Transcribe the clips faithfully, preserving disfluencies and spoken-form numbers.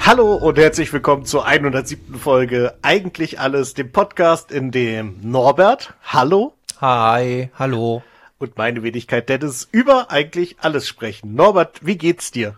Hallo und herzlich willkommen zur hundertsiebten Folge Eigentlich Alles, dem Podcast, in dem Norbert, hallo. Hi, hallo. Und meine Wenigkeit Dennis über eigentlich alles sprechen. Norbert, wie geht's dir?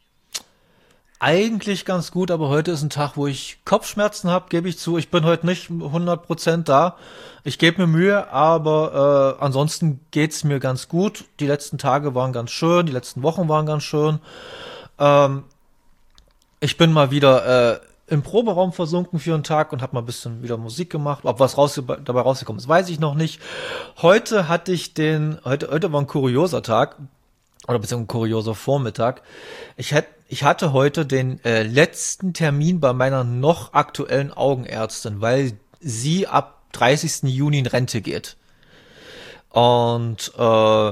Eigentlich ganz gut, aber heute ist ein Tag, wo ich Kopfschmerzen habe, gebe ich zu. Ich bin heute nicht hundert Prozent da. Ich gebe mir Mühe, aber äh, ansonsten geht's mir ganz gut. Die letzten Tage waren ganz schön, die letzten Wochen waren ganz schön. Ähm, ich bin mal wieder äh, im Proberaum versunken für einen Tag und habe mal ein bisschen wieder Musik gemacht. Ob was raus, dabei rausgekommen ist, weiß ich noch nicht. Heute hatte ich den, heute, heute war ein kurioser Tag, oder beziehungsweise ein kurioser Vormittag. Ich hätte, ich hatte heute den äh, letzten Termin bei meiner noch aktuellen Augenärztin, weil sie ab dreißigsten Juni in Rente geht. Und äh,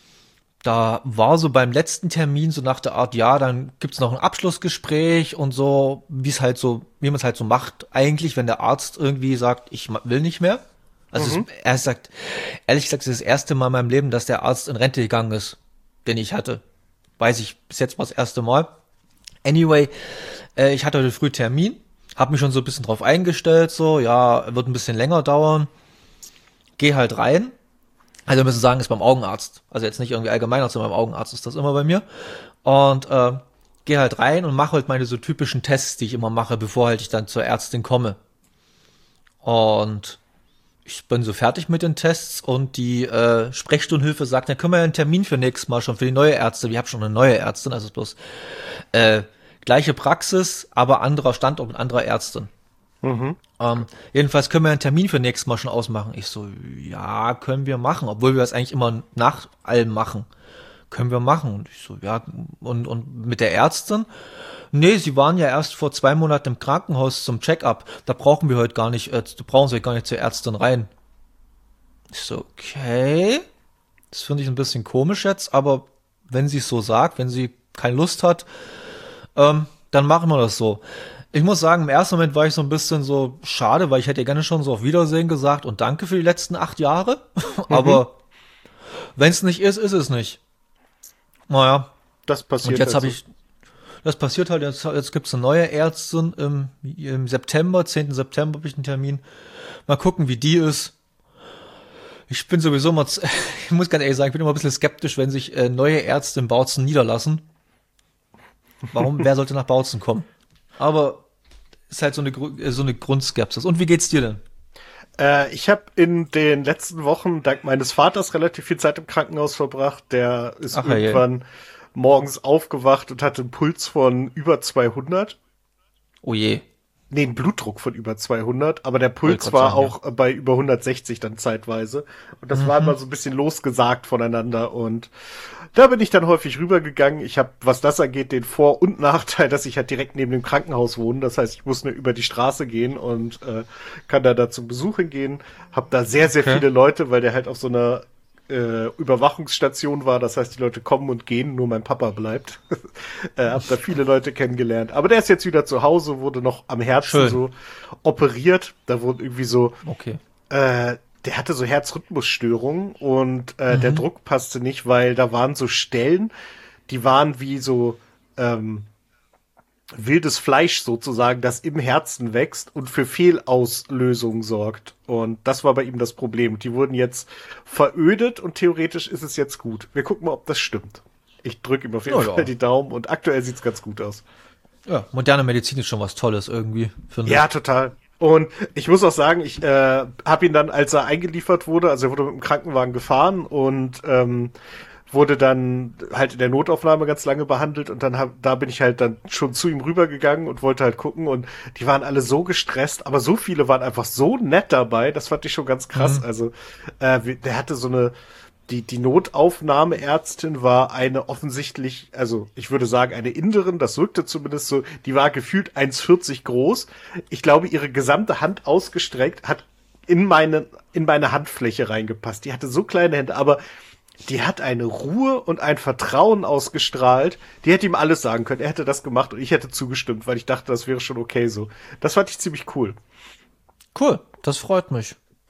da war so beim letzten Termin so nach der Art, ja, dann gibt's noch ein Abschlussgespräch und so, wie es halt so, wie man es halt so macht, eigentlich, wenn der Arzt irgendwie sagt, ich will nicht mehr. Also Mhm. es, er sagt, ehrlich gesagt, es ist das erste Mal in meinem Leben, dass der Arzt in Rente gegangen ist, den ich hatte. Weiß ich, bis jetzt war das erste Mal. Anyway, äh, ich hatte heute früh Termin, habe mich schon so ein bisschen drauf eingestellt, so, ja, wird ein bisschen länger dauern. Geh halt rein. Also wir müssen sagen, ist beim Augenarzt. Also jetzt nicht irgendwie allgemein, sondern beim Augenarzt ist das immer bei mir. Und äh, gehe halt rein und mache halt meine so typischen Tests, die ich immer mache, bevor halt ich dann zur Ärztin komme. Und ich bin so fertig mit den Tests und die äh, Sprechstundenhilfe sagt, dann können wir ja einen Termin für nächstes Mal schon für die neue Ärztin. Wir haben schon eine neue Ärztin, also bloß äh, gleiche Praxis, aber anderer Standort mit anderer Ärztin. Mhm. Ähm, jedenfalls können wir einen Termin für nächstes Mal schon ausmachen. Ich so, ja, können wir machen, obwohl wir das eigentlich immer nach allem machen. Können wir machen. Und ich so, ja, und, und mit der Ärztin? Nee, sie waren ja erst vor zwei Monaten im Krankenhaus zum Check-up. Da brauchen wir heute gar nicht, äh, da brauchen sie gar nicht zur Ärztin rein. Ich so, okay. Das finde ich ein bisschen komisch jetzt, aber wenn sie es so sagt, wenn sie keine Lust hat, ähm, dann machen wir das so. Ich muss sagen, im ersten Moment war ich so ein bisschen so schade, weil ich hätte ihr gerne schon so auf Wiedersehen gesagt und danke für die letzten acht Jahre. Aber wenn es nicht ist, ist es nicht. Naja, Das passiert. und jetzt habe also. ich, das passiert halt, jetzt, jetzt gibt's eine neue Ärztin im, im September, zehnten September habe ich einen Termin. Mal gucken, wie die ist. Ich bin sowieso immer, ich muss ganz ehrlich sagen, ich bin immer ein bisschen skeptisch, wenn sich äh, neue Ärzte in Bautzen niederlassen. Warum, wer sollte nach Bautzen kommen? Aber ist halt so eine, so eine Grundskepsis. Und wie geht's dir denn? Äh, ich habe in den letzten Wochen dank meines Vaters relativ viel Zeit im Krankenhaus verbracht. Der ist Ach, irgendwann morgens aufgewacht und hatte einen Puls von über zweihundert. Oh je. Nee, einen Blutdruck von über zweihundert, aber der Wollte Puls grad war sagen, auch äh, bei über hundertsechzig dann zeitweise. Und das war immer so ein bisschen losgesagt voneinander. Und da bin ich dann häufig rübergegangen. Ich habe, was das angeht, den Vor- und Nachteil, dass ich halt direkt neben dem Krankenhaus wohne. Das heißt, ich muss nur über die Straße gehen und äh, kann da, da zum Besuch hingehen. Hab da sehr, sehr Okay. viele Leute, weil der halt auf so einer äh, Überwachungsstation war. Das heißt, die Leute kommen und gehen, nur mein Papa bleibt. äh, hab da viele Leute kennengelernt. Aber der ist jetzt wieder zu Hause, wurde noch am Herzen Schön. so operiert. Da wurde irgendwie so, Okay. äh, der hatte so Herzrhythmusstörungen und äh, der Druck passte nicht, weil da waren so Stellen, die waren wie so ähm, wildes Fleisch sozusagen, das im Herzen wächst und für Fehlauslösung sorgt. Und das war bei ihm das Problem. Die wurden jetzt verödet und theoretisch ist es jetzt gut. Wir gucken mal, ob das stimmt. Ich drücke ihm auf jeden Ja, ja. Fall die Daumen und aktuell sieht's ganz gut aus. Ja, moderne Medizin ist schon was Tolles irgendwie, finde Ja, total. Und ich muss auch sagen, ich äh, habe ihn dann, als er eingeliefert wurde, also er wurde mit dem Krankenwagen gefahren und ähm, wurde dann halt in der Notaufnahme ganz lange behandelt und dann hab, da bin ich halt dann schon zu ihm rübergegangen und wollte halt gucken und die waren alle so gestresst, aber so viele waren einfach so nett dabei, das fand ich schon ganz krass. Mhm. Also äh, wie- der hatte so eine die, die Notaufnahmeärztin war eine offensichtlich, also ich würde sagen eine Inderin, das wirkte zumindest so, die war gefühlt eins vierzig groß. Ich glaube, ihre gesamte Hand ausgestreckt hat in meine, in meine Handfläche reingepasst. Die hatte so kleine Hände, aber die hat eine Ruhe und ein Vertrauen ausgestrahlt. Die hätte ihm alles sagen können. Er hätte das gemacht und ich hätte zugestimmt, weil ich dachte, das wäre schon okay so. Das fand ich ziemlich cool. Cool, das freut mich.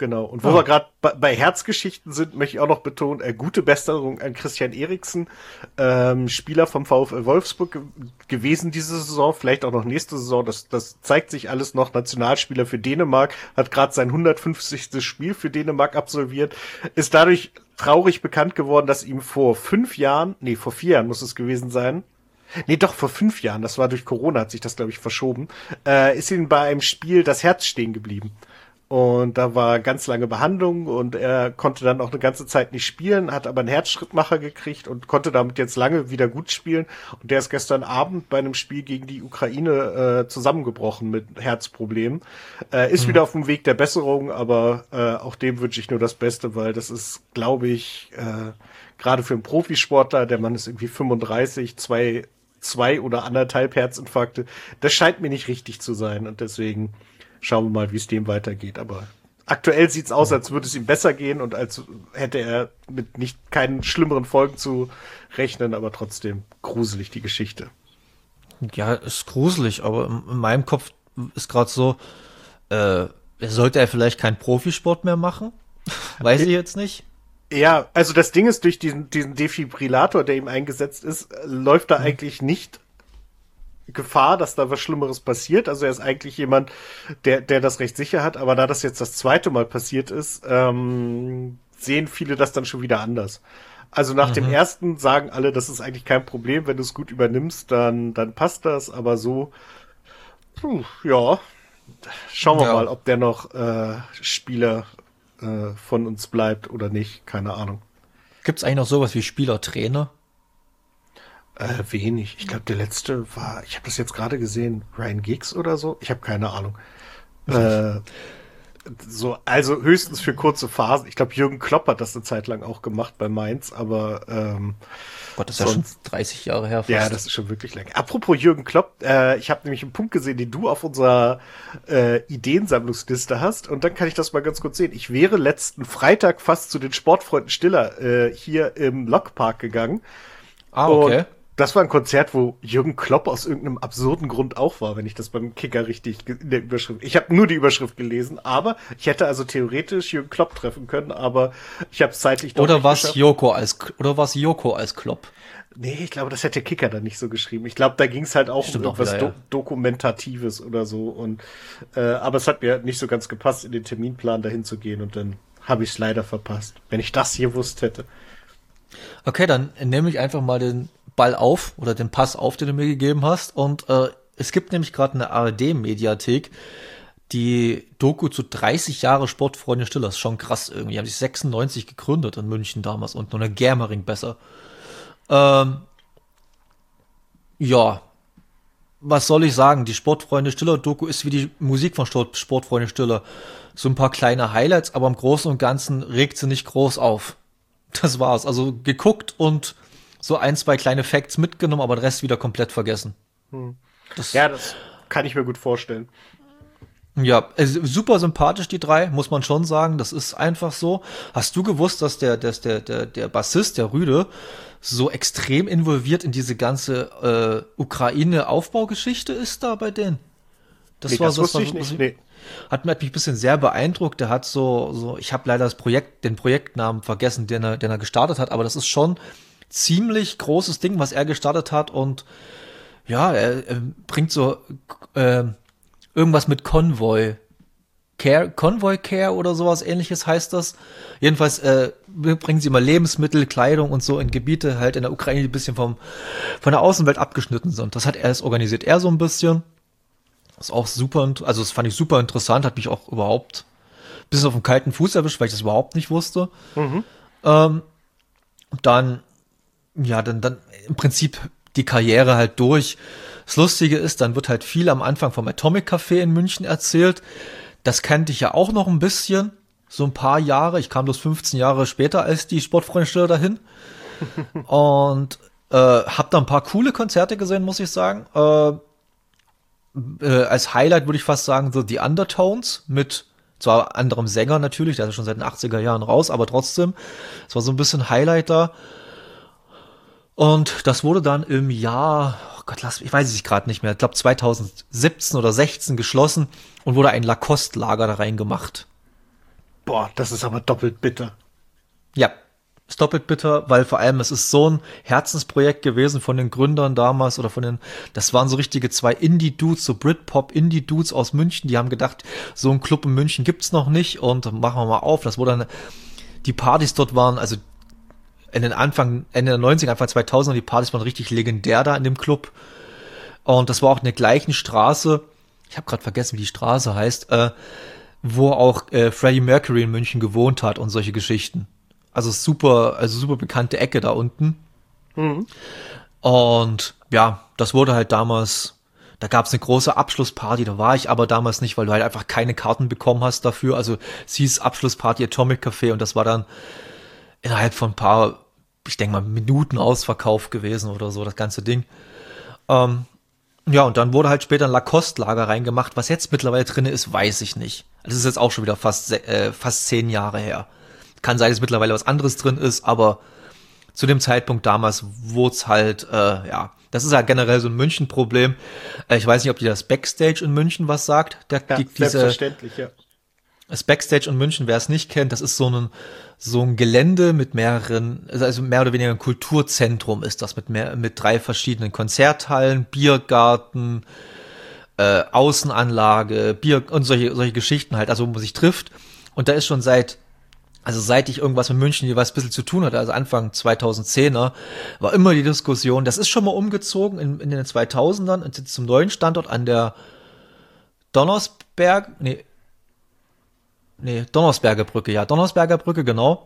Genau. Und wo Ah. wir gerade bei, bei Herzgeschichten sind, möchte ich auch noch betonen, äh, gute Besserung an Christian Eriksen, ähm, Spieler vom VfL Wolfsburg ge gewesen diese Saison, vielleicht auch noch nächste Saison. Das, das zeigt sich alles noch. Nationalspieler für Dänemark, hat gerade sein hundertfünfzigste Spiel für Dänemark absolviert, ist dadurch traurig bekannt geworden, dass ihm vor fünf Jahren, nee, vor vier Jahren muss es gewesen sein, nee, doch, vor fünf Jahren, das war durch Corona, hat sich das, glaube ich, verschoben, äh, ist ihm bei einem Spiel das Herz stehen geblieben. Und da war ganz lange Behandlung und er konnte dann auch eine ganze Zeit nicht spielen, hat aber einen Herzschrittmacher gekriegt und konnte damit jetzt lange wieder gut spielen. Und der ist gestern Abend bei einem Spiel gegen die Ukraine äh, zusammengebrochen mit Herzproblemen. Äh, ist mhm. wieder auf dem Weg der Besserung, aber äh, auch dem wünsche ich nur das Beste, weil das ist, glaube ich, äh, gerade für einen Profisportler, der Mann ist irgendwie fünfunddreißig, zwei, zwei oder anderthalb Herzinfarkte, das scheint mir nicht richtig zu sein und deswegen schauen wir mal, wie es dem weitergeht. Aber aktuell sieht's aus, als würde es ihm besser gehen und als hätte er mit nicht keinen schlimmeren Folgen zu rechnen, aber trotzdem gruselig die Geschichte. Ja, ist gruselig, aber in, in meinem Kopf ist gerade so, äh, sollte er vielleicht keinen Profisport mehr machen? Weiß ich jetzt nicht. Ja, also das Ding ist, durch diesen, diesen Defibrillator, der ihm eingesetzt ist, läuft da mhm. eigentlich nicht Gefahr, dass da was Schlimmeres passiert. Also er ist eigentlich jemand, der, der das recht sicher hat, aber da das jetzt das zweite Mal passiert ist, ähm, sehen viele das dann schon wieder anders. Also nach mhm. dem ersten sagen alle, das ist eigentlich kein Problem, wenn du es gut übernimmst, dann, dann passt das, aber so, puh, ja, schauen wir ja. mal, ob der noch äh, Spieler äh, von uns bleibt oder nicht, keine Ahnung. Gibt's eigentlich noch sowas wie Spieler-Trainer? Äh, wenig. Ich glaube, der letzte war, ich habe das jetzt gerade gesehen, Ryan Giggs oder so. Ich habe keine Ahnung. äh, so, also höchstens für kurze Phasen. Ich glaube, Jürgen Klopp hat das eine Zeit lang auch gemacht bei Mainz, aber ähm, Gott, das ist sonst, ja schon dreißig Jahre her. Fast. Ja, das ist schon wirklich lang. Apropos Jürgen Klopp, äh, ich habe nämlich einen Punkt gesehen, den du auf unserer äh, Ideensammlungsliste hast und dann kann ich das mal ganz kurz sehen. Ich wäre letzten Freitag fast zu den Sportfreunden Stiller äh, hier im Lokpark gegangen. Ah, okay. Und das war ein Konzert, wo Jürgen Klopp aus irgendeinem absurden Grund auch war, wenn ich das beim Kicker richtig in der Überschrift. Ich habe nur die Überschrift gelesen, aber ich hätte also theoretisch Jürgen Klopp treffen können, aber ich habe es zeitlich doch oder nicht was geschafft. Joko als oder was Joko als Klopp? Nee, ich glaube, das hätte Kicker dann nicht so geschrieben. Ich glaube, da ging es halt auch Stimmt um auch irgendwas wieder, ja. Do- Dokumentatives oder so. Und äh, aber es hat mir nicht so ganz gepasst, in den Terminplan dahin zu gehen und dann habe ich es leider verpasst. Wenn ich das hier gewusst hätte. Okay, dann nehme ich einfach mal den Ball auf oder den Pass auf, den du mir gegeben hast. Und äh, es gibt nämlich gerade eine A R D-Mediathek, die Doku zu dreißig Jahre Sportfreunde Stiller. Das ist schon krass irgendwie. Die haben sich sechsundneunzig gegründet in München damals und nur eine Germering besser. Ähm, ja, was soll ich sagen? Die Sportfreunde Stiller Doku ist wie die Musik von Sportfreunde Stiller. So ein paar kleine Highlights, aber im Großen und Ganzen regt sie nicht groß auf. Das war's. Also geguckt und so ein, zwei kleine Facts mitgenommen, aber den Rest wieder komplett vergessen. Hm. Das ja, das kann ich mir gut vorstellen. Ja, also super sympathisch, die drei, muss man schon sagen. Das ist einfach so. Hast du gewusst, dass der, dass der, der, der Bassist, der Rüde, so extrem involviert in diese ganze äh, Ukraine-Aufbaugeschichte ist da bei denen? Das nee, war das so, wusste war, ich nicht. so, Nee. Hat, hat mich ein bisschen sehr beeindruckt. Der hat so, so, ich habe leider das Projekt, den Projektnamen vergessen, den er, den er gestartet hat, aber das ist schon ziemlich großes Ding, was er gestartet hat und ja, er, er bringt so äh, irgendwas mit Convoy Care, Convoy Care oder sowas ähnliches heißt das. Jedenfalls äh, bringen sie immer Lebensmittel, Kleidung und so in Gebiete halt in der Ukraine, die ein bisschen vom, von der Außenwelt abgeschnitten sind. Das hat er, das organisiert er so ein bisschen. Das ist auch super, also das fand ich super interessant, hat mich auch überhaupt ein bisschen auf dem kalten Fuß erwischt, weil ich das überhaupt nicht wusste. Mhm. Ähm, dann, ja, dann, dann im Prinzip die Karriere halt durch. Das Lustige ist, dann wird halt viel am Anfang vom Atomic Café in München erzählt. Das kannte ich ja auch noch ein bisschen, so ein paar Jahre. Ich kam bloß fünfzehn Jahre später als die Sportfreunde Stiller dahin. Und äh, hab da ein paar coole Konzerte gesehen, muss ich sagen. Äh, äh, als Highlight würde ich fast sagen, so die Undertones mit zwar anderem Sänger natürlich, der ist ja schon seit den achtziger Jahren raus, aber trotzdem, es war so ein bisschen Highlight da. Und das wurde dann im Jahr, oh Gott, lass, ich weiß es gerade nicht mehr, ich glaube zweitausendsiebzehn oder sechzehn geschlossen und wurde ein Lacoste-Lager da reingemacht. Boah, das ist aber doppelt bitter. Ja, ist doppelt bitter, weil vor allem es ist so ein Herzensprojekt gewesen von den Gründern damals oder von den, das waren so richtige zwei Indie-Dudes, so Britpop-Indie-Dudes aus München, die haben gedacht, so einen Club in München gibt's noch nicht und machen wir mal auf. Das wurde dann, die Partys dort waren, also in den Anfang, Ende der neunziger, Anfang zweitausender, die Partys waren richtig legendär da in dem Club. Und das war auch in der gleichen Straße, ich habe gerade vergessen, wie die Straße heißt, äh, wo auch äh, Freddie Mercury in München gewohnt hat und solche Geschichten. Also super, also super bekannte Ecke da unten. Mhm. Und ja, das wurde halt damals, da gab es eine große Abschlussparty, da war ich aber damals nicht, weil du halt einfach keine Karten bekommen hast dafür. Also es hieß Abschlussparty Atomic Café und das war dann innerhalb von ein paar, ich denke mal, Minuten ausverkauft gewesen oder so, das ganze Ding. Ähm, ja, und dann wurde halt später ein Lacoste-Lager reingemacht. Was jetzt mittlerweile drin ist, weiß ich nicht. Das ist jetzt auch schon wieder fast, äh, fast zehn Jahre her. Kann sein, dass mittlerweile was anderes drin ist, aber zu dem Zeitpunkt damals wurde es halt, äh, ja, das ist ja generell so ein München-Problem. Äh, ich weiß nicht, ob dir das Backstage in München was sagt. Der, ja, die, diese, selbstverständlich, ja. Das Backstage in München, wer es nicht kennt, das ist so ein, so ein Gelände mit mehreren, also mehr oder weniger ein Kulturzentrum ist das, mit mehr, mit drei verschiedenen Konzerthallen, Biergarten, äh, Außenanlage, Bier und solche, solche Geschichten halt, also wo man sich trifft. Und da ist schon seit, also seit ich irgendwas mit München jeweils ein bisschen zu tun hatte, also Anfang zweitausendzehner, war immer die Diskussion, das ist schon mal umgezogen in, in den zweitausendern und jetzt zum neuen Standort an der Donnersberg, nee, Nee, Donnersberger Brücke, ja, Donnersberger Brücke, genau.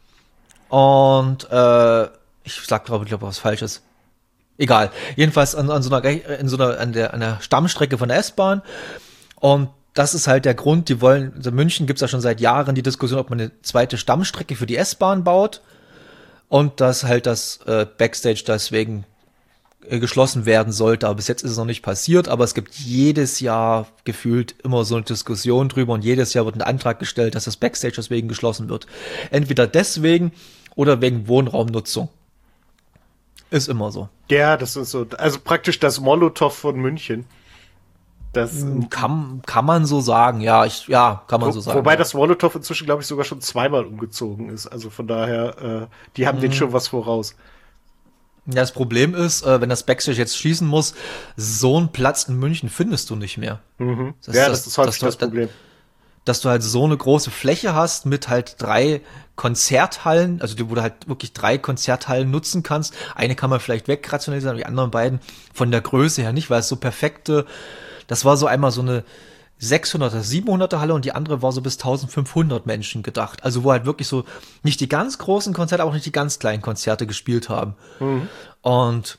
Und äh, ich sag glaube ich glaube was Falsches. Egal. Jedenfalls an, an so einer in so einer an der an der Stammstrecke von der S-Bahn. Und das ist halt der Grund, die wollen, also in München gibt's ja schon seit Jahren die Diskussion, ob man eine zweite Stammstrecke für die S-Bahn baut und dass halt das äh, Backstage deswegen geschlossen werden sollte, aber bis jetzt ist es noch nicht passiert, aber es gibt jedes Jahr gefühlt immer so eine Diskussion drüber und jedes Jahr wird ein Antrag gestellt, dass das Backstage deswegen geschlossen wird. Entweder deswegen oder wegen Wohnraumnutzung. Ist immer so. Ja, das ist so, also praktisch das Molotow von München. Das kann, kann man so sagen, ja, ich, ja, kann man wo, so sagen. Wobei ja. das Molotow inzwischen, glaube ich, sogar schon zweimal umgezogen ist, also von daher, äh, die haben mhm. denen schon was voraus. Ja, das Problem ist, äh, wenn das Backstage jetzt schließen muss, so einen Platz in München findest du nicht mehr. Mhm. Das, ja, das, das ist häufig das Problem. Dass du halt so eine große Fläche hast mit halt drei Konzerthallen, also wo du halt wirklich drei Konzerthallen nutzen kannst. Eine kann man vielleicht wegrationalisieren, die anderen beiden von der Größe her nicht, weil es so perfekte, das war so einmal so eine sechshunderter, siebenhunderter Halle und die andere war so bis eintausendfünfhundert Menschen gedacht. Also wo halt wirklich so nicht die ganz großen Konzerte, aber auch nicht die ganz kleinen Konzerte gespielt haben. Mhm. Und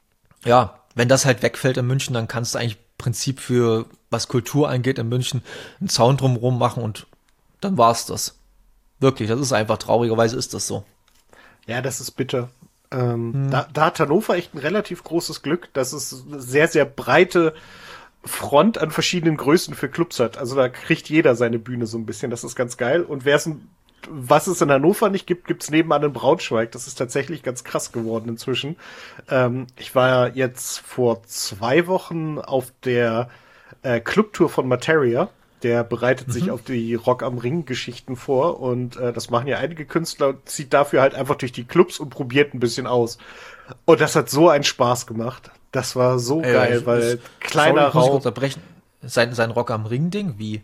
ja, wenn das halt wegfällt in München, dann kannst du eigentlich im Prinzip für, was Kultur angeht, in München einen Zaun drumherum machen und dann war's das. Wirklich, das ist einfach, traurigerweise ist das so. Ja, das ist bitter. Ähm, hm. da, da hat Hannover echt ein relativ großes Glück, dass es eine sehr, sehr breite Front an verschiedenen Größen für Clubs hat. Also da kriegt jeder seine Bühne so ein bisschen. Das ist ganz geil. Und wer es, was es in Hannover nicht gibt, gibt's nebenan in Braunschweig. Das ist tatsächlich ganz krass geworden inzwischen. Ähm, ich war ja jetzt vor zwei Wochen auf der äh, Clubtour von Materia. Der bereitet mhm. sich auf die Rock am Ring Geschichten vor und äh, das machen ja einige Künstler und zieht dafür halt einfach durch die Clubs und probiert ein bisschen aus. Und das hat so einen Spaß gemacht. Das war so Ey, geil, ich, weil ich, kleiner sorry, Raum. Unterbrechen. Sein, sein Rock am Ring-Ding? Wie?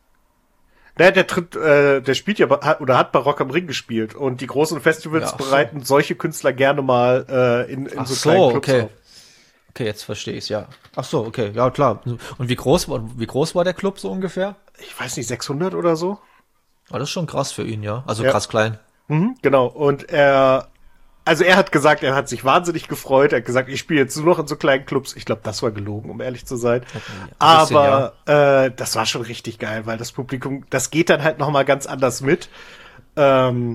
Naja, der tritt, äh, der spielt ja oder hat bei Rock am Ring gespielt und die großen Festivals ja, bereiten so. solche Künstler gerne mal äh, in, in so, so kleinen Clubs okay. auf. Okay, jetzt verstehe ich's, ja. Ach so, okay, ja klar. Und wie groß war, wie groß war der Club so ungefähr? Ich weiß nicht, sechshundert oder so. Oh, das ist schon krass für ihn, ja. Also ja. krass klein. Mhm, genau. Und er, also er hat gesagt, er hat sich wahnsinnig gefreut. Er hat gesagt, ich spiele jetzt nur noch in so kleinen Clubs. Ich glaube, das war gelogen, um ehrlich zu sein. Okay, ja. bisschen, Aber ja. äh, das war schon richtig geil, weil das Publikum, das geht dann halt noch mal ganz anders mit. Ähm,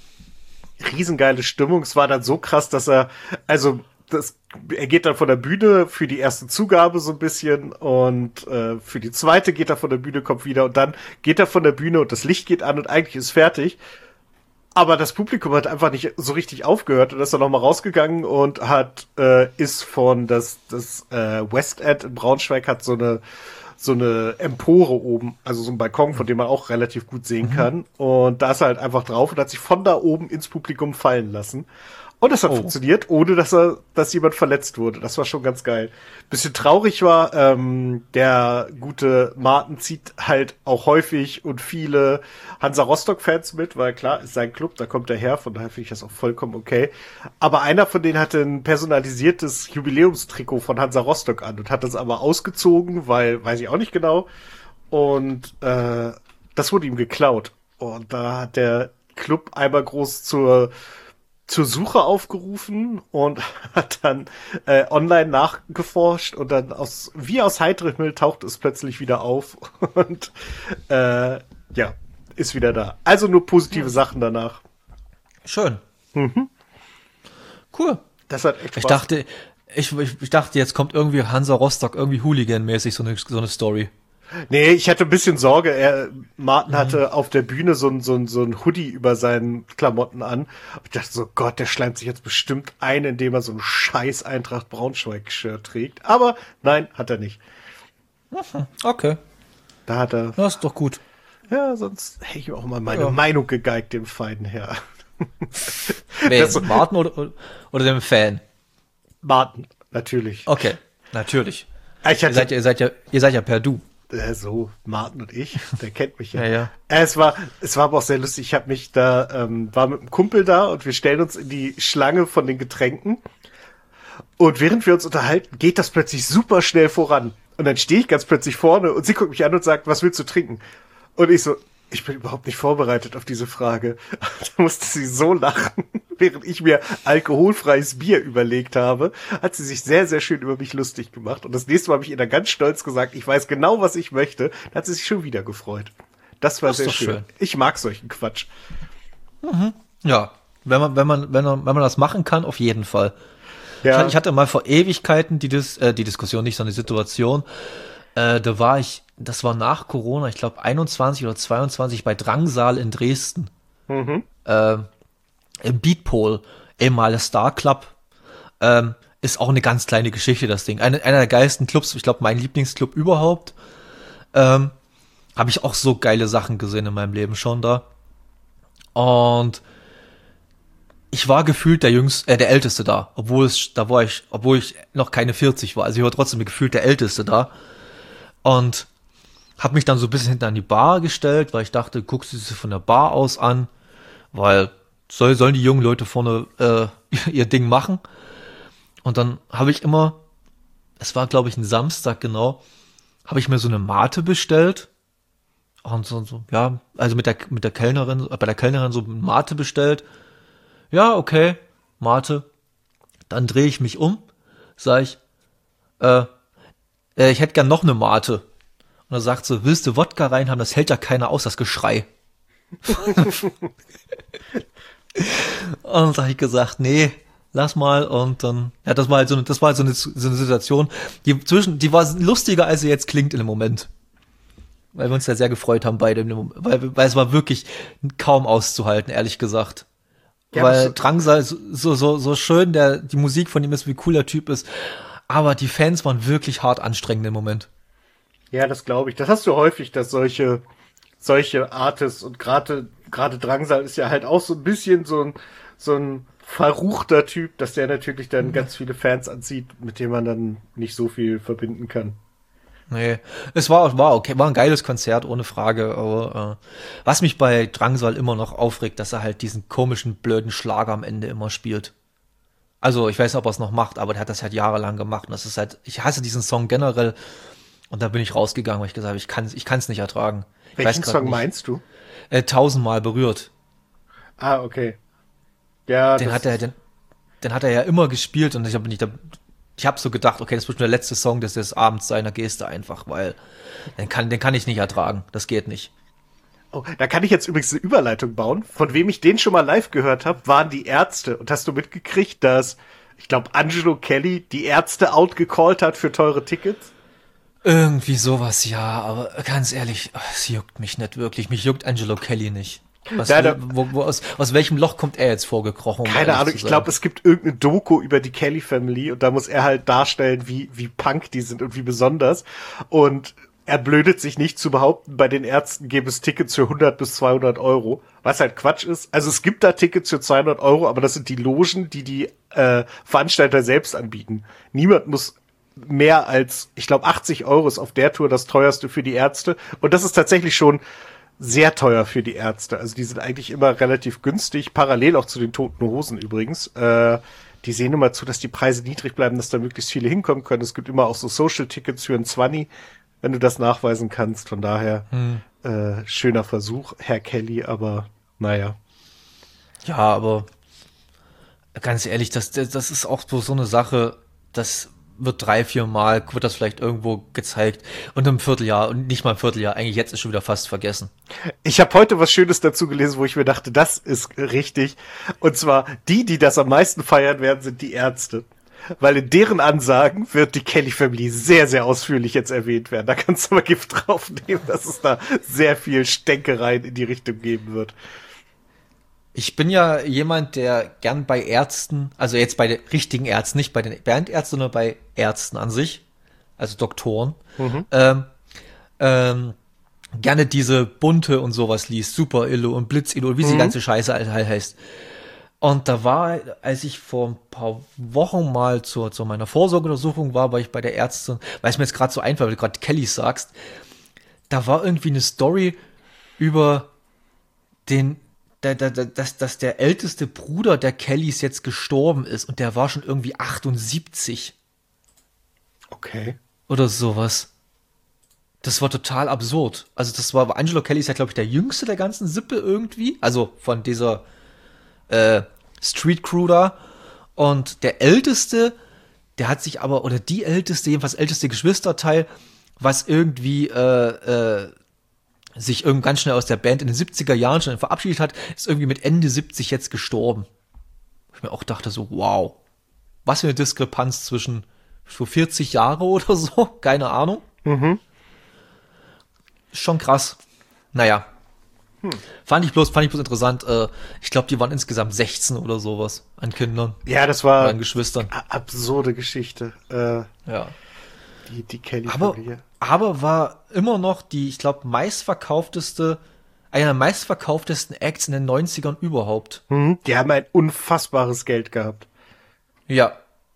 riesengeile Stimmung. Es war dann so krass, dass er, also das, er geht dann von der Bühne für die erste Zugabe so ein bisschen und äh, für die zweite geht er von der Bühne, kommt wieder und dann geht er von der Bühne und das Licht geht an und eigentlich ist fertig. Aber das Publikum hat einfach nicht so richtig aufgehört und ist dann nochmal rausgegangen und hat, äh, ist von das, das äh, West End in Braunschweig hat so eine so eine Empore oben, also so ein Balkon, von dem man auch relativ gut sehen kann. Und da ist er halt einfach drauf und hat sich von da oben ins Publikum fallen lassen. Und das hat oh. funktioniert, ohne dass er, dass jemand verletzt wurde. Das war schon ganz geil. Bisschen traurig war, ähm, der gute Martin zieht halt auch häufig und viele Hansa Rostock-Fans mit, weil klar, ist sein Club, da kommt er her, von daher finde ich das auch vollkommen okay. Aber einer von denen hatte ein personalisiertes Jubiläumstrikot von Hansa Rostock an und hat das aber ausgezogen, weil, weiß ich auch nicht genau. Und äh, das wurde ihm geklaut. Und da hat der Club einmal groß zur zur Suche aufgerufen und hat dann äh, online nachgeforscht und dann aus wie aus heiterem Himmel taucht es plötzlich wieder auf und äh, ja, ist wieder da. Also nur positive ja. Sachen danach. Schön. Mhm. Cool. Das hat echt Spaß. Ich dachte, ich, ich, ich dachte, jetzt kommt irgendwie Hansa Rostock irgendwie Hooligan-mäßig so eine, so eine Story. Nee, ich hatte ein bisschen Sorge. Er, Martin mhm. hatte auf der Bühne so ein, so ein, so ein Hoodie über seinen Klamotten an. Ich dachte so, Gott, der schleimt sich jetzt bestimmt ein, indem er so ein scheiß Eintracht Braunschweig-Shirt trägt. Aber nein, hat er nicht. Okay. Da hat er... Das ist doch gut. Ja, sonst hätte ich auch mal meine ja. Meinung gegeigt, dem feinen Herr. Wer, so, Martin oder, oder dem Fan? Martin, natürlich. Okay, natürlich. Ich hatte, ihr, seid, ihr, seid ja, ihr seid ja per Du. Äh, so, Martin und ich, der kennt mich ja. ja, ja. Äh, es war, es war aber auch sehr lustig. Ich habe mich da, ähm, war mit einem Kumpel da und wir stellen uns in die Schlange von den Getränken. Und während wir uns unterhalten, geht das plötzlich super schnell voran. Und dann stehe ich ganz plötzlich vorne und sie guckt mich an und sagt, was willst du trinken? Und ich so, ich bin überhaupt nicht vorbereitet auf diese Frage. Da musste sie so lachen, während ich mir alkoholfreies Bier überlegt habe, hat sie sich sehr, sehr schön über mich lustig gemacht. Und das nächste Mal habe ich ihr dann ganz stolz gesagt, ich weiß genau, was ich möchte. Da hat sie sich schon wieder gefreut. Das war das sehr schön. schön. Ich mag solchen Quatsch. Mhm. Ja, wenn man, wenn man, wenn man, wenn man das machen kann, auf jeden Fall. Ja. Ich hatte mal vor Ewigkeiten die, Dis, äh, die Diskussion, nicht, sondern die Situation. Äh, da war ich, das war nach Corona, ich glaube einundzwanzig oder zweiundzwanzig bei Drangsal in Dresden. Mhm. Äh, im Beatpole, ehemaliger Star Club. Ähm, ist auch eine ganz kleine Geschichte, das Ding. Eine, einer der geilsten Clubs, ich glaube mein Lieblingsclub überhaupt. Ähm, habe ich auch so geile Sachen gesehen in meinem Leben schon da. Und ich war gefühlt der Jüngste, äh, der Älteste da, obwohl es, da war ich, obwohl ich noch keine vierzig war. Also ich war trotzdem gefühlt der Älteste da. Und habe mich dann so ein bisschen hinter an die Bar gestellt, weil ich dachte, guckst du sie von der Bar aus an, weil soll, sollen die jungen Leute vorne äh, ihr Ding machen. Und dann habe ich immer, es war glaube ich ein Samstag genau, habe ich mir so eine Mate bestellt. Und so, so ja, also mit der mit der Kellnerin, bei der Kellnerin so eine Mate bestellt. Ja, okay, Mate. Dann drehe ich mich um, sage ich, äh, äh, ich hätte gern noch eine Mate. Und dann sagt sie, willst du Wodka reinhaben? Das hält ja keiner aus, das Geschrei. Und da habe ich gesagt, nee, lass mal. Und dann, ja, das war halt so eine, das war halt so eine, so eine Situation, die zwischen, die war lustiger, als sie jetzt klingt in dem Moment. Weil wir uns ja sehr gefreut haben beide, in dem Moment, weil, weil es war wirklich kaum auszuhalten, ehrlich gesagt. Ja, weil so Drangsal so, so, so schön der, die Musik von ihm ist, wie cool der Typ ist. Aber die Fans waren wirklich hart anstrengend im Moment. Ja, das glaube ich. Das hast du häufig, dass solche, solche Artists und gerade, gerade Drangsal ist ja halt auch so ein bisschen so ein, so ein verruchter Typ, dass der natürlich dann ganz viele Fans anzieht, mit dem man dann nicht so viel verbinden kann. Nee, es war, war okay, war ein geiles Konzert, ohne Frage, aber äh, was mich bei Drangsal immer noch aufregt, dass er halt diesen komischen, blöden Schlager am Ende immer spielt. Also, ich weiß nicht, ob er es noch macht, aber der hat das halt jahrelang gemacht und das ist halt, ich hasse diesen Song generell und da bin ich rausgegangen, weil ich gesagt habe, ich kann ich kann es nicht ertragen. Ich Welchen weiß Song nicht. meinst du? Äh, tausendmal berührt. Ah, okay. Ja, den hat er, den, den hat er ja immer gespielt und ich habe nicht, ich habe so gedacht, okay, das wird schon der letzte Song des, des Abends seiner Geste einfach, weil den kann, den kann ich nicht ertragen. Das geht nicht. Oh, da kann ich jetzt übrigens eine Überleitung bauen. Von wem ich den schon mal live gehört habe, waren die Ärzte. Und hast du mitgekriegt, dass, ich glaube, Angelo Kelly die Ärzte outgecallt hat für teure Tickets? Irgendwie sowas, ja, aber ganz ehrlich, es juckt mich nicht wirklich. Mich juckt Angelo Kelly nicht. Was, ja, da, wo, wo, aus, aus welchem Loch kommt er jetzt vorgekrochen? Um keine Ahnung, ich glaube, es gibt irgendeine Doku über die Kelly Family und da muss er halt darstellen, wie, wie punk die sind und wie besonders. Und er blödet sich nicht zu behaupten, bei den Ärzten gäbe es Tickets für hundert bis zweihundert Euro, was halt Quatsch ist. Also es gibt da Tickets für zweihundert Euro, aber das sind die Logen, die die äh, Veranstalter selbst anbieten. Niemand muss mehr als, ich glaube, achtzig Euro ist auf der Tour das teuerste für die Ärzte. Und das ist tatsächlich schon sehr teuer für die Ärzte. Also die sind eigentlich immer relativ günstig, parallel auch zu den Toten Hosen übrigens. Äh, die sehen immer zu, dass die Preise niedrig bleiben, dass da möglichst viele hinkommen können. Es gibt immer auch so Social-Tickets für ein zwanzig, wenn du das nachweisen kannst. Von daher hm. äh, schöner Versuch, Herr Kelly, aber naja. Ja, aber ganz ehrlich, das, das ist auch so eine Sache, das wird drei, vier Mal, wird das vielleicht irgendwo gezeigt und im Vierteljahr und nicht mal im Vierteljahr, eigentlich jetzt ist schon wieder fast vergessen. Ich habe heute was Schönes dazu gelesen, wo ich mir dachte, das ist richtig. Und zwar, die, die das am meisten feiern werden, sind die Ärzte. Weil in deren Ansagen wird die Kelly Family sehr, sehr ausführlich jetzt erwähnt werden. Da kannst du mal Gift draufnehmen, dass es da sehr viel Stänkereien in die Richtung geben wird. Ich bin ja jemand, der gern bei Ärzten, also jetzt bei den richtigen Ärzten, nicht bei den Bandärzten, sondern bei Ärzten an sich, also Doktoren, mhm. ähm, ähm, gerne diese Bunte und sowas liest, Super Illo und Blitz Illo, wie mhm. die ganze Scheiße halt heißt. Und da war, als ich vor ein paar Wochen mal zur, zu meiner Vorsorgeuntersuchung war, war ich bei der Ärztin, weil es mir jetzt gerade so einfällt, weil du gerade Kellys sagst, da war irgendwie eine Story über den Da, da, da, dass, dass der älteste Bruder der Kellys jetzt gestorben ist und der war schon irgendwie achtundsiebzig. Okay. Oder sowas. Das war total absurd. Also das war, Angelo Kelly ist ja, glaube ich, der jüngste der ganzen Sippe irgendwie. Also von dieser äh, Street Crew da. Und der älteste, der hat sich aber, oder die älteste, jedenfalls älteste Geschwisterteil, was irgendwie äh, äh, sich irgendwie ganz schnell aus der Band in den siebziger Jahren schon verabschiedet hat, ist irgendwie mit Ende siebzig jetzt gestorben. Ich mir auch dachte so, wow, was für eine Diskrepanz zwischen so vierzig Jahre oder so, keine Ahnung. Mhm. Schon krass. Naja. Hm. Fand ich bloß, fand ich bloß interessant. Äh, ich glaube, die waren insgesamt sechzehn oder sowas an Kindern. Ja, das war an Geschwistern. Absurde Geschichte. Äh, ja. Die, die Kelly-Familie. Aber, aber war immer noch die, ich glaube, meistverkaufteste, einer der meistverkauftesten Acts in den neunzigern überhaupt. Mhm, die haben ein unfassbares Geld gehabt. Ja.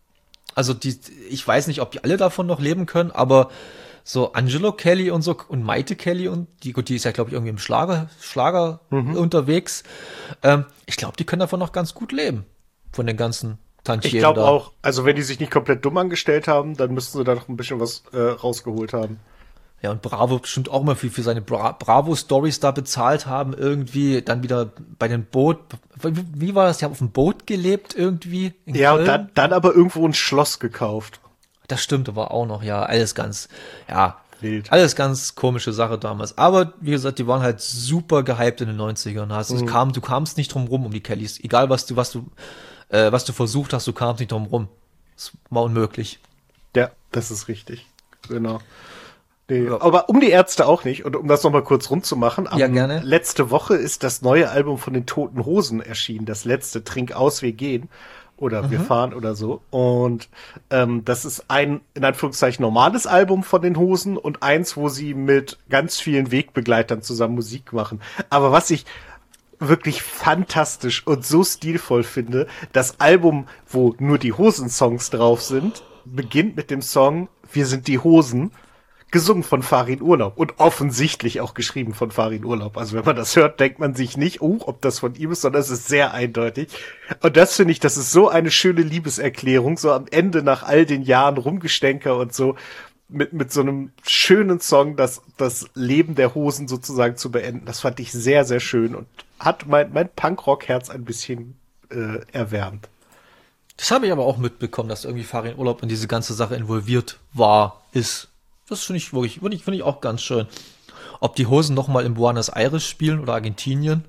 Also die, ich weiß nicht, ob die alle davon noch leben können, aber so Angelo Kelly und so und Maite Kelly und die, gut, die ist ja, glaube ich, irgendwie im Schlager, Schlager mhm. unterwegs. Ähm, ich glaube, die können davon noch ganz gut leben. Von den ganzen Tantiemen. Ich glaube auch, also wenn die sich nicht komplett dumm angestellt haben, dann müssten sie da noch ein bisschen was äh, rausgeholt haben. Ja, und Bravo bestimmt auch mal viel für seine Bra- Bravo-Stories da bezahlt haben, irgendwie, dann wieder bei den Boot, wie, wie war das, die haben auf dem Boot gelebt irgendwie? In ja, Köln? Und dann, dann aber irgendwo ein Schloss gekauft. Das stimmt aber auch noch, ja, alles ganz, ja, wild. Alles ganz komische Sache damals. Aber, wie gesagt, die waren halt super gehypt in den neunzigern. Also, mhm. es kam, du kamst nicht drum rum um die Kellys. Egal, was du, was du, äh, was du versucht hast, du kamst nicht drum rum. Es war unmöglich. Ja, das ist richtig. Genau. Nee, ja. Aber um die Ärzte auch nicht. Und um das nochmal kurz rund zu machen. Ja, gerne. Letzte Woche ist das neue Album von den Toten Hosen erschienen. Das letzte, Trink aus, wir gehen. Oder wir mhm. fahren oder so. Und ähm, das ist ein, in Anführungszeichen, normales Album von den Hosen und eins, wo sie mit ganz vielen Wegbegleitern zusammen Musik machen. Aber was ich wirklich fantastisch und so stilvoll finde, das Album, wo nur die Hosen-Songs drauf sind, beginnt mit dem Song Wir sind die Hosen, gesungen von Farin Urlaub und offensichtlich auch geschrieben von Farin Urlaub. Also wenn man das hört, denkt man sich nicht, oh, ob das von ihm ist, sondern es ist sehr eindeutig. Und das finde ich, das ist so eine schöne Liebeserklärung, so am Ende nach all den Jahren Rumgestänker und so, mit mit so einem schönen Song, das das Leben der Hosen sozusagen zu beenden. Das fand ich sehr, sehr schön und hat mein mein Punkrock-Herz ein bisschen äh, erwärmt. Das habe ich aber auch mitbekommen, dass irgendwie Farin Urlaub in diese ganze Sache involviert war, ist. Das finde ich wirklich, finde ich, finde ich auch ganz schön. Ob die Hosen noch mal in Buenos Aires spielen oder Argentinien?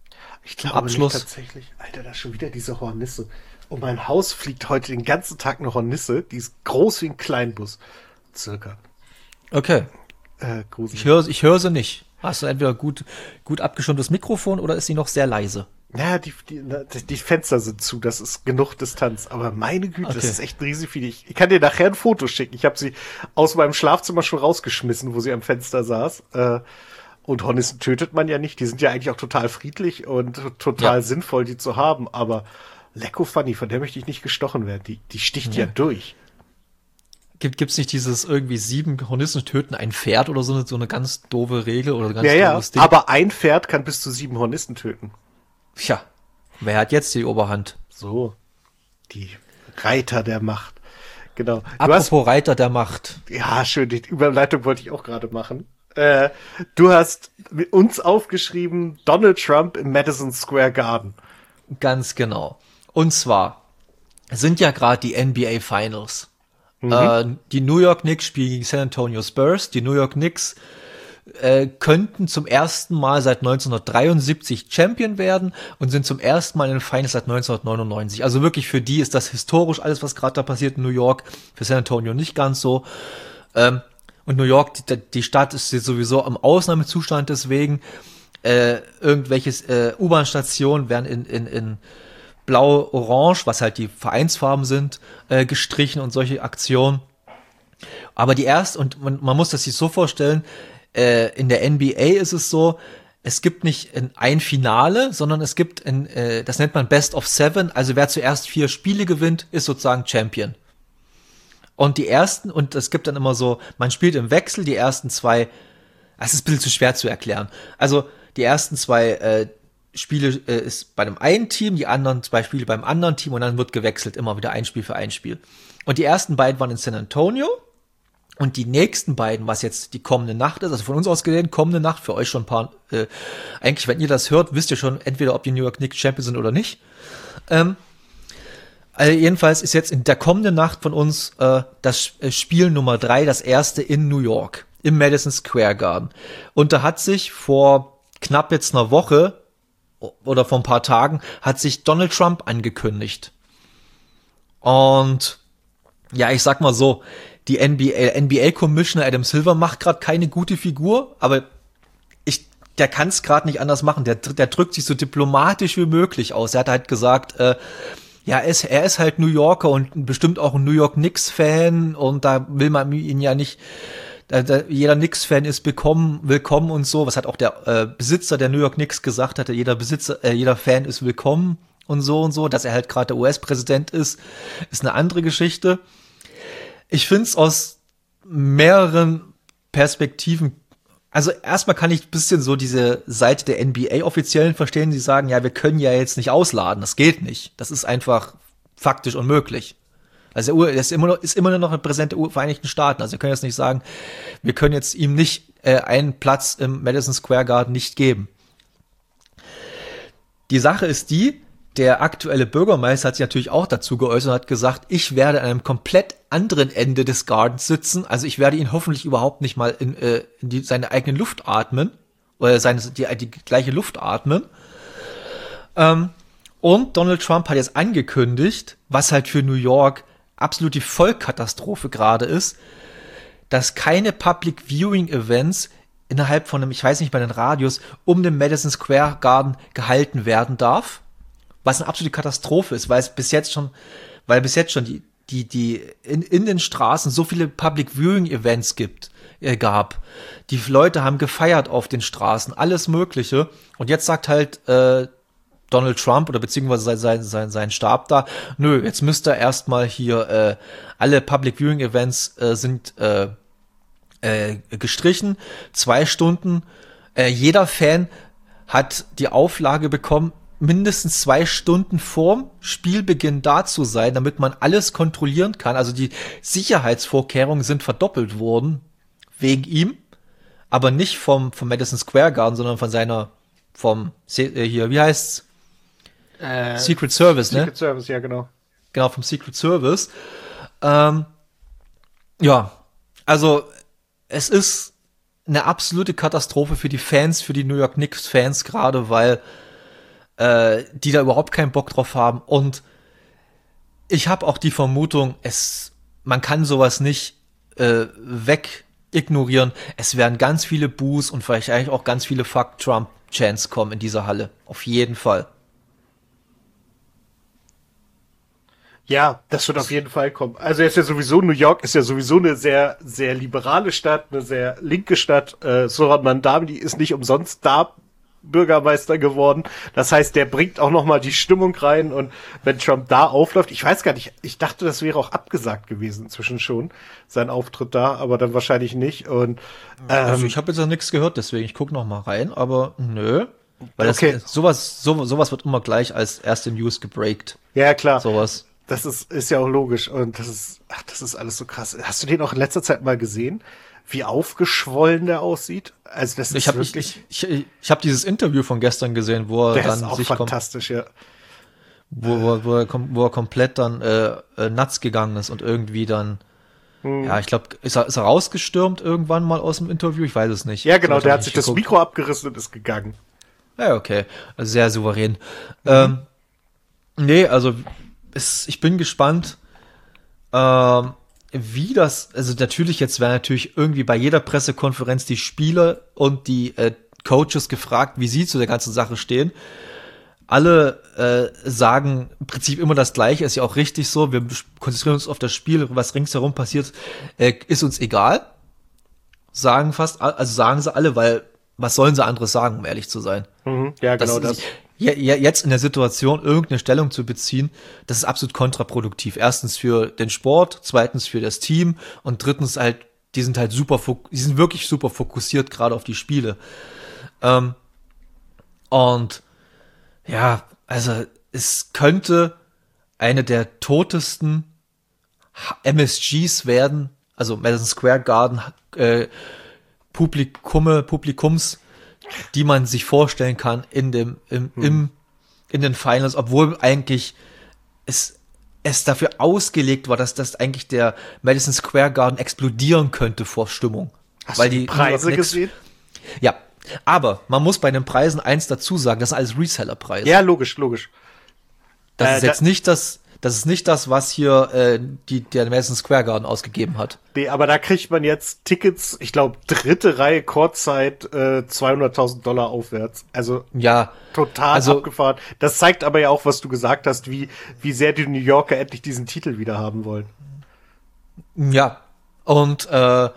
Ich glaube Abschluss. Nicht tatsächlich. Alter, da ist schon wieder diese Hornisse. Um mein Haus fliegt heute den ganzen Tag eine Hornisse. Die ist groß wie ein Kleinbus. Circa. Okay. Äh, ich höre ich hör sie nicht. Hast du entweder gut, gut abgeschirmtes Mikrofon oder ist sie noch sehr leise? Naja, die, die, die Fenster sind zu, das ist genug Distanz. Aber meine Güte, okay. Das ist echt ein riesig viel. Ich, ich kann dir nachher ein Foto schicken. Ich habe sie aus meinem Schlafzimmer schon rausgeschmissen, wo sie am Fenster saß. Äh, und Hornissen tötet man ja nicht. Die sind ja eigentlich auch total friedlich und total ja. sinnvoll, die zu haben. Aber Lecko Funny, von der möchte ich nicht gestochen werden. Die, die sticht ja, ja durch. Gibt gibt's nicht dieses irgendwie sieben Hornissen töten ein Pferd oder so eine, so eine ganz doofe Regel oder ganz ja, ja, doofes Ding? Aber ein Pferd kann bis zu sieben Hornissen töten. Tja, wer hat jetzt die Oberhand? So, die Reiter der Macht. Genau. Du Apropos hast, Reiter der Macht. Ja, schön, die Überleitung wollte ich auch gerade machen. Äh, du hast mit uns aufgeschrieben, Donald Trump im Madison Square Garden. Ganz genau. Und zwar sind ja gerade die N B A Finals. Mhm. Äh, die New York Knicks spielen gegen San Antonio Spurs. Die New York Knicks äh, könnten zum ersten Mal seit neunzehnhundertdreiundsiebzig Champion werden und sind zum ersten Mal in den Finals seit neunzehnhundertneunundneunzig. Also wirklich für die ist das historisch alles, was gerade da passiert in New York. Für San Antonio nicht ganz so. Ähm, und New York, die, die Stadt ist sowieso im Ausnahmezustand, deswegen äh, irgendwelche äh, U-Bahn-Stationen werden in, in, in Blau-Orange, was halt die Vereinsfarben sind, äh, gestrichen und solche Aktionen. Aber die erste, und man, man muss das sich so vorstellen, äh, in der N B A ist es so, es gibt nicht ein Finale, sondern es gibt, ein, äh, das nennt man Best of Seven, also wer zuerst vier Spiele gewinnt, ist sozusagen Champion. Und die ersten, und es gibt dann immer so, man spielt im Wechsel, die ersten zwei, es ist ein bisschen zu schwer zu erklären. Also die ersten zwei äh, Spiele äh, ist bei einem einen Team, die anderen zwei Spiele beim anderen Team und dann wird gewechselt, immer wieder ein Spiel für ein Spiel. Und die ersten beiden waren in San Antonio und die nächsten beiden, was jetzt die kommende Nacht ist, also von uns aus gesehen, kommende Nacht, für euch schon ein paar, äh, eigentlich, wenn ihr das hört, wisst ihr schon entweder, ob die New York Knicks Champions sind oder nicht. Ähm, also jedenfalls ist jetzt in der kommenden Nacht von uns äh, das Spiel Nummer drei, das erste in New York, im Madison Square Garden. Und da hat sich vor knapp jetzt einer Woche oder vor ein paar Tagen hat sich Donald Trump angekündigt. Und ja, ich sag mal so, die N B A, N B A-Commissioner Adam Silver macht gerade keine gute Figur, aber ich, der kann es gerade nicht anders machen. Der, der drückt sich so diplomatisch wie möglich aus. Er hat halt gesagt, äh, ja, er ist, er ist halt New Yorker und bestimmt auch ein New York Knicks-Fan und da will man ihn ja nicht, da, da, jeder Knicks-Fan ist willkommen, willkommen und so, was hat auch der äh, Besitzer der New York Knicks gesagt hatte, jeder Besitzer, äh, jeder Fan ist willkommen und so und so, dass er halt gerade der U S-Präsident ist, ist eine andere Geschichte. Ich find's aus mehreren Perspektiven, also erstmal kann ich ein bisschen so diese Seite der N B A-Offiziellen verstehen, die sagen, ja, wir können ja jetzt nicht ausladen, das geht nicht. Das ist einfach faktisch unmöglich. Also er ist immer noch, ist immer noch ein Präsident der Vereinigten Staaten. Also wir können jetzt nicht sagen, wir können jetzt ihm nicht äh, einen Platz im Madison Square Garden nicht geben. Die Sache ist die, der aktuelle Bürgermeister hat sich natürlich auch dazu geäußert und hat gesagt, ich werde an einem komplett anderen Ende des Gardens sitzen. Also ich werde ihn hoffentlich überhaupt nicht mal in, äh, in die, seine eigene Luft atmen oder seine, die, die gleiche Luft atmen. Ähm, und Donald Trump hat jetzt angekündigt, was halt für New York absolut die Vollkatastrophe gerade ist, dass keine Public Viewing Events innerhalb von einem, ich weiß nicht, bei den Radios, um den Madison Square Garden gehalten werden darf. Was eine absolute Katastrophe ist, weil es bis jetzt schon, weil bis jetzt schon die, die, die in, in den Straßen so viele Public Viewing Events gibt, äh, gab. Die Leute haben gefeiert auf den Straßen, alles Mögliche. Und jetzt sagt halt, äh, Donald Trump oder beziehungsweise sein, sein, sein, sein Stab da, nö, jetzt müsste er erstmal hier, äh, alle Public Viewing Events äh, sind äh, äh, gestrichen, zwei Stunden. Äh, jeder Fan hat die Auflage bekommen, mindestens zwei Stunden vorm Spielbeginn da zu sein, damit man alles kontrollieren kann. Also die Sicherheitsvorkehrungen sind verdoppelt worden wegen ihm, aber nicht vom, vom Madison Square Garden, sondern von seiner, vom, äh, hier, wie heißt's? Äh, Secret Service, Secret ne? Secret Service, ja, genau. Genau, vom Secret Service. Ähm, ja, also es ist eine absolute Katastrophe für die Fans, für die New York Knicks-Fans gerade, weil äh, die da überhaupt keinen Bock drauf haben. Und ich habe auch die Vermutung, es, man kann sowas nicht äh, wegignorieren. Es werden ganz viele Boos und vielleicht eigentlich auch ganz viele Fuck Trump-Chants kommen in dieser Halle. Auf jeden Fall. Ja, das wird auf jeden Fall kommen. Also er ist ja sowieso, New York ist ja sowieso eine sehr, sehr liberale Stadt, eine sehr linke Stadt. Äh, Zoran Mandamdi ist nicht umsonst da Bürgermeister geworden. Das heißt, der bringt auch nochmal die Stimmung rein und wenn Trump da aufläuft, ich weiß gar nicht, ich dachte, das wäre auch abgesagt gewesen inzwischen schon, sein Auftritt da, aber dann wahrscheinlich nicht. Und ähm, Also ich habe jetzt noch nichts gehört, deswegen ich gucke noch mal rein, aber nö. Weil das, Okay. sowas, so, sowas wird immer gleich als erste News gebreakt. ja, klar. Sowas. Das ist, ist ja auch logisch und das ist, ach, das ist alles so krass. Hast du den auch in letzter Zeit mal gesehen, wie aufgeschwollen der aussieht? Also das ist Ich habe ich, wirklich, ich, ich, ich hab dieses Interview von gestern gesehen, wo er der dann ist auch sich kom fantastisch, ja. wo, wo, wo, er, kom wo er komplett dann äh, äh, nuts gegangen ist und irgendwie dann, Hm. ja, ich glaube, ist er, ist er rausgestürmt irgendwann mal aus dem Interview? Ich weiß es nicht. Ja, genau, So, der hab hat ich sich nicht das geguckt. Mikro abgerissen und ist gegangen. Ja, okay. Also sehr souverän. Mhm. Ähm, nee, also es, ich bin gespannt, ähm, wie das, also natürlich jetzt werden natürlich irgendwie bei jeder Pressekonferenz die Spieler und die äh, Coaches gefragt, wie sie zu der ganzen Sache stehen. Alle äh, sagen im Prinzip immer das Gleiche, ist ja auch richtig so. Wir konzentrieren uns auf das Spiel, was ringsherum passiert, äh, ist uns egal. Sagen fast, also sagen sie alle, weil was sollen sie anderes sagen, um ehrlich zu sein? Mhm. Ja, genau das. das. Ja, ja, jetzt in der Situation irgendeine Stellung zu beziehen, das ist absolut kontraproduktiv. Erstens für den Sport, zweitens für das Team und drittens halt, die sind halt super, die sind wirklich super fokussiert gerade auf die Spiele. Ähm, und ja, also es könnte eine der totesten M S Gs werden, also Madison Square Garden äh, Publikume, Publikums, die man sich vorstellen kann in dem im, hm. im in den Finals, obwohl eigentlich es es dafür ausgelegt war, dass das eigentlich der Madison Square Garden explodieren könnte vor Stimmung. Hast weil du die Preise gesehen? Ja, aber man muss bei den Preisen eins dazu sagen, das sind alles Reseller-Preise. Ja, logisch, logisch. Das Äh, ist jetzt da- nicht das, das ist nicht das, was hier äh, die, der Madison Square Garden ausgegeben hat. Nee, aber da kriegt man jetzt Tickets, ich glaube, dritte Reihe Kurzzeit, äh, zweihunderttausend Dollar aufwärts. Also Ja, total also- abgefahren. Das zeigt aber ja auch, was du gesagt hast, wie, wie sehr die New Yorker endlich diesen Titel wieder haben wollen. ja. Und äh,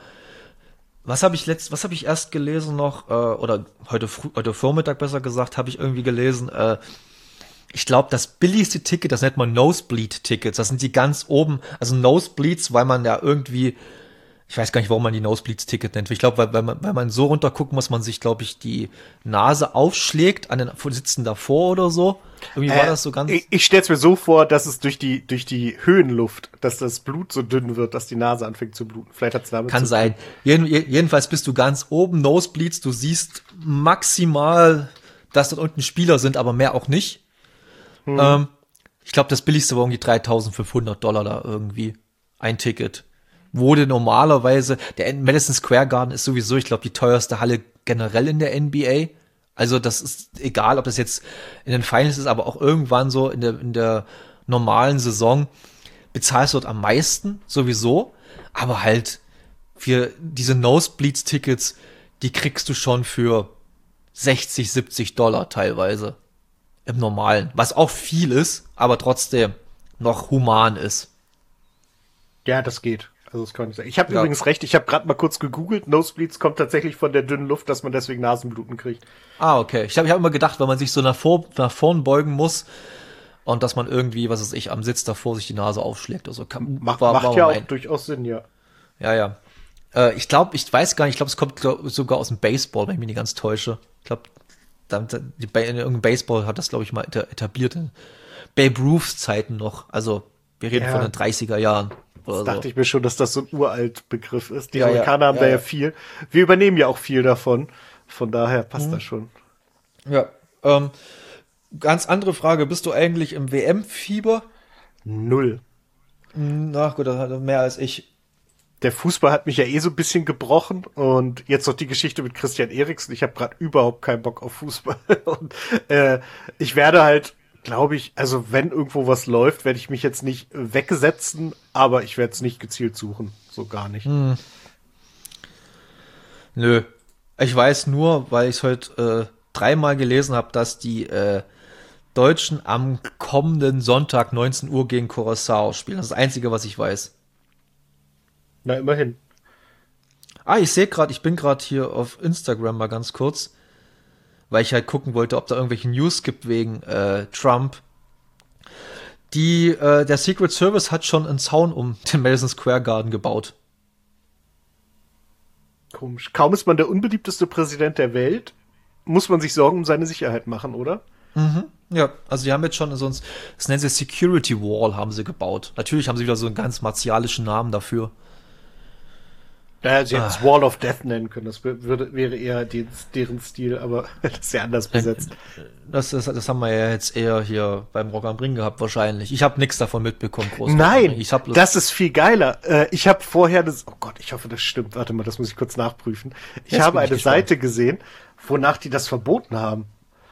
was habe ich letzt, was habe ich erst gelesen noch, äh, oder heute früh, heute Vormittag besser gesagt, habe ich irgendwie gelesen, äh, ich glaube, das billigste Ticket, das nennt man Nosebleed-Tickets, das sind die ganz oben, also Nosebleeds, weil man ja irgendwie, ich weiß gar nicht, warum man die Nosebleeds-Ticket nennt. Ich glaube, weil, weil, man, weil man so runterguckt, muss man sich, glaube ich, die Nase aufschlägt an den Sitzen davor oder so. Irgendwie war Äh, das so ganz... Ich, ich stell's mir so vor, dass es durch die, durch die Höhenluft, dass das Blut so dünn wird, dass die Nase anfängt zu bluten. Vielleicht hat's damit Kann zu sein. Jeden, je- jedenfalls bist du ganz oben, Nosebleeds, du siehst maximal, dass dort unten Spieler sind, aber mehr auch nicht. Hm. Ähm, ich glaube, das billigste war irgendwie dreitausendfünfhundert Dollar da irgendwie. Ein Ticket. Wurde normalerweise, der Madison Square Garden ist sowieso, ich glaube, die teuerste Halle generell in der N B A. Also das ist egal, ob das jetzt in den Finals ist, aber auch irgendwann so in der, in der normalen Saison bezahlst du dort am meisten, sowieso. Aber halt für diese Nosebleeds-Tickets, die kriegst du schon für sechzig, siebzig Dollar teilweise. Im Normalen. Was auch viel ist, aber trotzdem noch human ist. Ja, das geht. Also das kann ich sagen. Ich habe Ja. übrigens recht, ich habe gerade mal kurz gegoogelt. Nosebleeds kommt tatsächlich von der dünnen Luft, dass man deswegen Nasenbluten kriegt. Ah, okay. Ich habe ich hab immer gedacht, wenn man sich so nach, vor, nach vorn beugen muss und dass man irgendwie, was weiß ich, am Sitz davor sich die Nase aufschlägt. Also kann, Macht, war- macht war ja mein- auch durchaus Sinn, ja. Ja, ja. Äh, ich glaube, ich weiß gar nicht, ich glaube, es kommt glaub, sogar aus dem Baseball, wenn ich mich nicht ganz täusche. Ich glaube, da, da, die, Ba- in irgendeinem Baseball hat das, glaube ich, mal eta- etabliert. In Babe Ruths Zeiten noch. Also, wir reden Ja. von den dreißiger Jahren. Das Oder dachte so. ich mir schon, dass das so ein uralt Begriff ist. Die Ja, ja, Amerikaner haben ja, da ja ja. viel. Wir übernehmen ja auch viel davon. Von daher passt Mhm. das schon. Ja. Ähm, ganz andere Frage. Bist du eigentlich im W M-Fieber? Null. Na gut, das hat er mehr als ich. Der Fußball hat mich ja eh so ein bisschen gebrochen und jetzt noch die Geschichte mit Christian Eriksen. Ich habe gerade überhaupt keinen Bock auf Fußball. Und äh, ich werde halt, glaube ich, also wenn irgendwo was läuft, werde ich mich jetzt nicht wegsetzen, aber ich werde es nicht gezielt suchen. So gar nicht. Hm. Nö. Ich weiß nur, weil ich es heute äh, dreimal gelesen habe, dass die, äh, Deutschen am kommenden Sonntag neunzehn Uhr gegen Curaçao spielen. Das ist das Einzige, was ich weiß. Na, immerhin. Ah, ich sehe gerade, ich bin gerade hier auf Instagram mal ganz kurz, weil ich halt gucken wollte, ob da irgendwelche News gibt wegen äh, Trump. Die, äh, der Secret Service hat schon einen Zaun um den Madison Square Garden gebaut. Komisch. Kaum ist man der unbeliebteste Präsident der Welt, muss man sich Sorgen um seine Sicherheit machen, oder? Mhm. Ja, also die haben jetzt schon so ein, das nennen sie Security Wall, haben sie gebaut. Natürlich haben sie wieder so einen ganz martialischen Namen dafür. Ja, sie hätten es Wall of Death nennen können. Das würde, wäre eher den, deren Stil, aber das ist ja anders besetzt. Das, das, das haben wir ja jetzt eher hier beim Rock am Ring gehabt, wahrscheinlich. Ich habe nichts davon mitbekommen. Groß Nein, ich hab das ist viel geiler. Ich habe vorher das, oh Gott, ich hoffe, das stimmt. Warte mal, das muss ich kurz nachprüfen. Ich jetzt habe eine ich Seite gesehen, wonach die das verboten haben.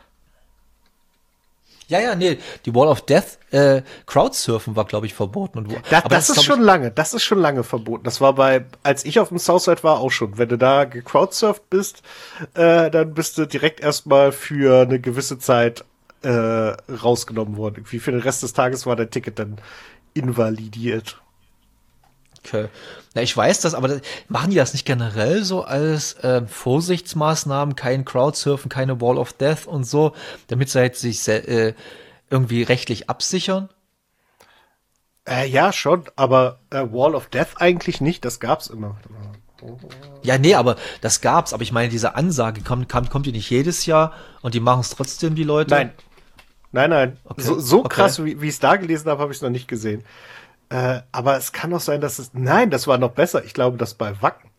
Ja, ja, nee, die Wall of Death, äh, Crowdsurfen war, glaube ich, verboten. Und wo, da, aber das, das ist schon ich, lange, das ist schon lange verboten. Das war bei, als ich auf dem Southside war, auch schon. Wenn du da gecrowdsurft bist, äh, dann bist du direkt erstmal für eine gewisse Zeit äh, rausgenommen worden. Wie für den Rest des Tages war dein Ticket dann invalidiert. Okay. Ja, ich weiß das, aber das, machen die das nicht generell so als äh, Vorsichtsmaßnahmen, kein Crowdsurfen, keine Wall of Death und so, damit sie halt sich äh, irgendwie rechtlich absichern? Äh, ja, schon, aber äh, Wall of Death eigentlich nicht, das gab's immer. Ja, nee, aber das gab's, aber ich meine, diese Ansage kommt, kommt, kommt die nicht jedes Jahr und die machen es trotzdem, die Leute? Nein. Nein, nein. Okay. So, so okay. krass, wie, wie ich es da gelesen habe, habe ich es noch nicht gesehen. Äh, aber es kann auch sein, dass es... Nein, das war noch besser. Ich glaube, dass bei Wacken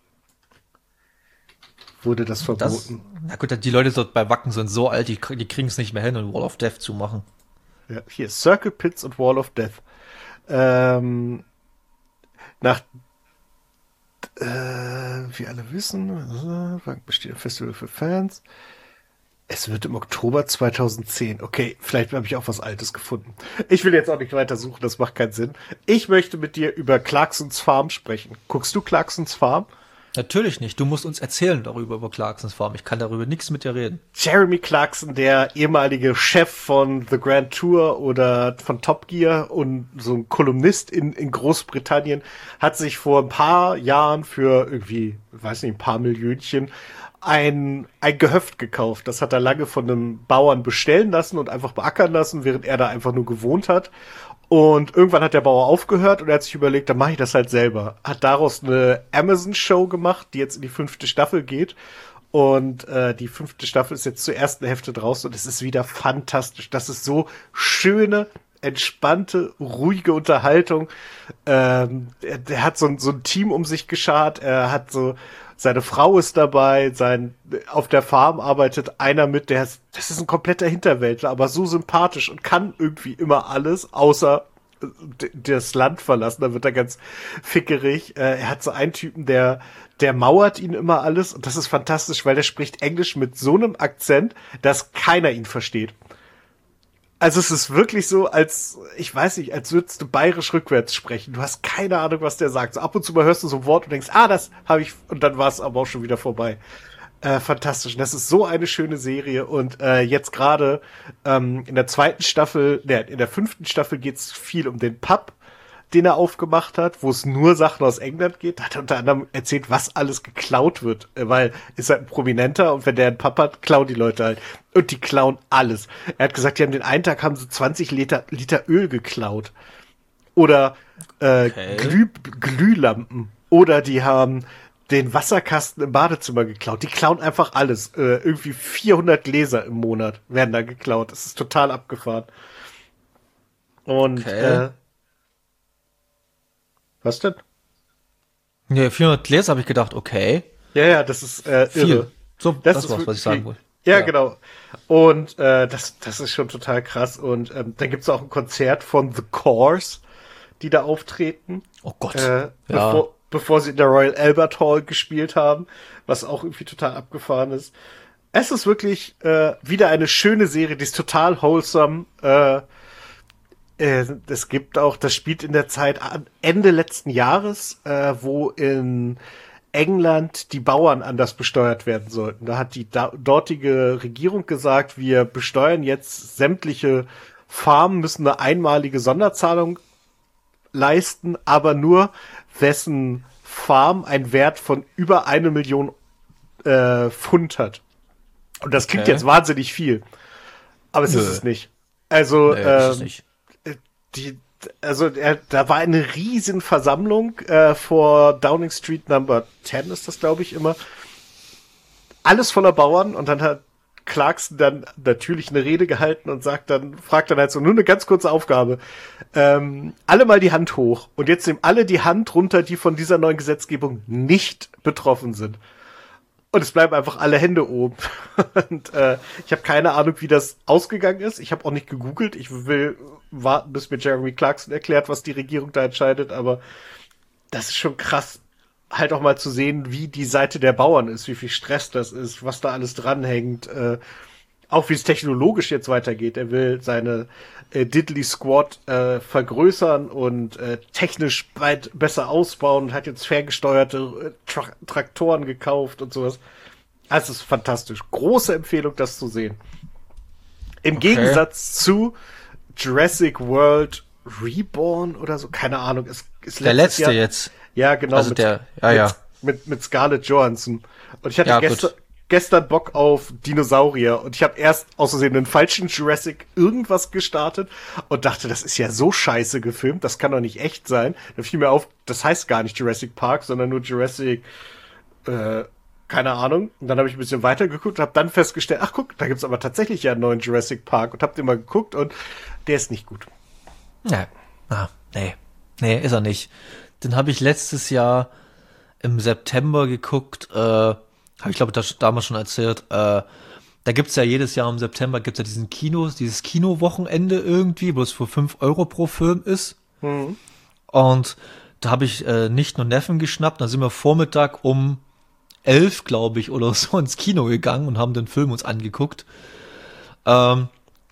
wurde das verboten. Das, na gut, die Leute dort bei Wacken sind so alt, die, die kriegen es nicht mehr hin, einen Wall of Death zu machen. Ja, hier, Circle Pits und Wall of Death. Ähm, nach... Äh, wie alle wissen, äh, Wacken besteht ein Festival für Fans. Es wird im Oktober zweitausendzehn. Okay, vielleicht habe ich auch was Altes gefunden. Ich will jetzt auch nicht weiter suchen, das macht keinen Sinn. Ich möchte mit dir über Clarksons Farm sprechen. Guckst du Clarksons Farm? Natürlich nicht. Du musst uns erzählen darüber, über Clarksons Farm. Ich kann darüber nichts mit dir reden. Jeremy Clarkson, der ehemalige Chef von The Grand Tour oder von Top Gear und so ein Kolumnist in, in Großbritannien, hat sich vor ein paar Jahren für irgendwie, weiß nicht, ein paar Millionchen ein, ein Gehöft gekauft. Das hat er lange von einem Bauern bestellen lassen und einfach beackern lassen, während er da einfach nur gewohnt hat. Und irgendwann hat der Bauer aufgehört und er hat sich überlegt, dann mache ich das halt selber. Hat daraus eine Amazon-Show gemacht, die jetzt in die fünfte Staffel geht. Und äh, die fünfte Staffel ist jetzt zur ersten Hälfte draußen und es ist wieder fantastisch. Das ist so schöne, entspannte, ruhige Unterhaltung. Ähm, der, der hat so ein, so ein Team um sich geschart. Er hat so, seine Frau ist dabei, sein, auf der Farm arbeitet einer mit, der ist, das ist ein kompletter Hinterwäldler, aber so sympathisch und kann irgendwie immer alles, außer d- das Land verlassen. Da wird er ganz fickerig. Äh, er hat so einen Typen, der, der mauert ihn immer alles und das ist fantastisch, weil der spricht Englisch mit so einem Akzent, dass keiner ihn versteht. Also es ist wirklich so, als, ich weiß nicht, als würdest du bayerisch rückwärts sprechen. Du hast keine Ahnung, was der sagt. So ab und zu mal hörst du so ein Wort und denkst, ah, das habe ich, und dann war es aber auch schon wieder vorbei. Äh, fantastisch. Und das ist so eine schöne Serie. Und äh, jetzt gerade ähm, in der zweiten Staffel, ne, in der fünften Staffel geht's viel um den Pub, den er aufgemacht hat, wo es nur Sachen aus England geht. Da hat er unter anderem erzählt, was alles geklaut wird, weil ist halt ein Prominenter und wenn der einen Pub hat, klauen die Leute halt. Und die klauen alles. Er hat gesagt, die haben den einen Tag haben sie zwanzig Liter, Liter Öl geklaut. Oder äh, Okay. Glüh, Glühlampen. Oder die haben den Wasserkasten im Badezimmer geklaut. Die klauen einfach alles. Äh, irgendwie vierhundert Gläser im Monat werden da geklaut. Das ist total abgefahren. Und Okay. äh, was denn? Nee, vierhundert Gläser habe ich gedacht, okay. Ja, ja, das ist äh, Viel. irre. So, Das das, ist war's, was ich viel. sagen wollte. Ja, Ja. genau. Und äh, das, das ist schon total krass. Und ähm, dann gibt's auch ein Konzert von The Corrs, die da auftreten, Oh Gott. äh, Ja. bevor, bevor sie in der Royal Albert Hall gespielt haben, was auch irgendwie total abgefahren ist. Es ist wirklich äh, wieder eine schöne Serie, die ist total wholesome. Äh, äh, es gibt auch, das spielt in der Zeit an Ende letzten Jahres, äh, wo in England die Bauern anders besteuert werden sollten. Da hat die da dortige Regierung gesagt, wir besteuern jetzt sämtliche Farmen, müssen eine einmalige Sonderzahlung leisten, aber nur wessen Farm einen Wert von über eine Million äh, Pfund hat. Und das klingt okay. jetzt wahnsinnig viel. Aber es Nö. ist es nicht. Also, nee, ähm, ist nicht. die, also er, da war eine riesen Versammlung äh, vor Downing Street Number zehn ist das, glaube ich, immer. Alles voller Bauern und dann hat Clarkson dann natürlich eine Rede gehalten und sagt dann, fragt dann halt so, nur eine ganz kurze Aufgabe. Ähm, alle mal die Hand hoch und jetzt nehmen alle die Hand runter, die von dieser neuen Gesetzgebung nicht betroffen sind. Und es bleiben einfach alle Hände oben. Und äh, ich habe keine Ahnung, wie das ausgegangen ist. Ich habe auch nicht gegoogelt. Ich will warten, bis mir Jeremy Clarkson erklärt, was die Regierung da entscheidet. Aber das ist schon krass, halt auch mal zu sehen, wie die Seite der Bauern ist, wie viel Stress das ist, was da alles dranhängt. Äh, auch wie es technologisch jetzt weitergeht. Er will seine äh, Diddley Squad äh, vergrößern und äh, technisch weit besser ausbauen und hat jetzt ferngesteuerte äh, Tra- Traktoren gekauft und sowas. Das ist fantastisch. Große Empfehlung, das zu sehen. Im okay. Gegensatz zu Jurassic World Reborn oder so, keine Ahnung. Es ist der letzte Jahr, jetzt. Ja, genau. Also mit, der, ja, ja. Mit, mit, mit Scarlett Johansson. Und ich hatte ja, gestern, gestern Bock auf Dinosaurier und ich habe erst aus Versehen den falschen Jurassic irgendwas gestartet und dachte, das ist ja so scheiße gefilmt, das kann doch nicht echt sein. Da fiel mir auf, das heißt gar nicht Jurassic Park, sondern nur Jurassic, äh, keine Ahnung. Und dann habe ich ein bisschen weitergeguckt und habe dann festgestellt, ach guck, da gibt's aber tatsächlich ja einen neuen Jurassic Park und hab den mal geguckt und der ist nicht gut. Ja, ah, nee, nee, ist er nicht. Den habe ich letztes Jahr im September geguckt, äh, habe ich glaube das damals schon erzählt, äh, da gibt's ja jedes Jahr im September gibt's ja diesen Kinos, dieses Kinowochenende irgendwie, wo es für fünf Euro pro Film ist. Mhm. Und da habe ich äh, nicht nur Neffen geschnappt, da sind wir Vormittag um elf, glaube ich, oder so ins Kino gegangen und haben den Film uns angeguckt. Ähm,